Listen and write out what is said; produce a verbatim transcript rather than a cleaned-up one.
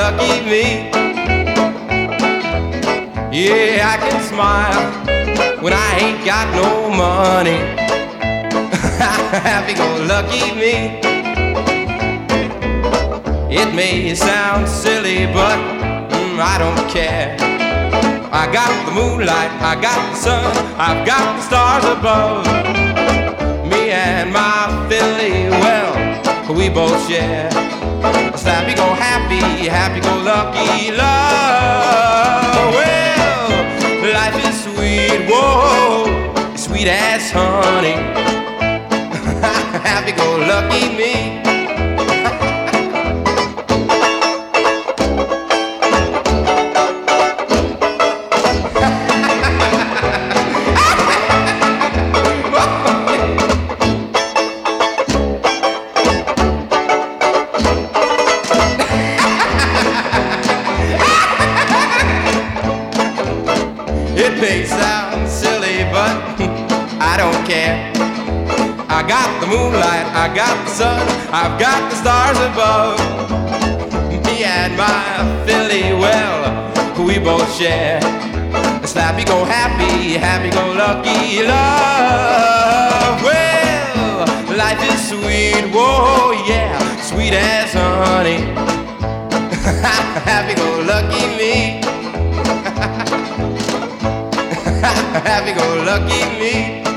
happy-go-lucky me. Yeah, I can smile when I ain't got no money. Happy-go-lucky me. It may sound silly, but mm, I don't care. I got the moonlight, I got the sun, I've got the stars above. Me and my Philly, well, we both share a happy-go-happy, happy-go-lucky love. Well, life is sweet, whoa, sweet as honey. Happy-go-lucky me. It may sound silly, but I don't care. I got the moonlight, I got the sun, I've got the stars above. Me and my Philly, well, we both share a happy-go-happy, happy-go-lucky love. Well, life is sweet, whoa, yeah, sweet as honey. Happy-go-lucky me. Happy-go-lucky me.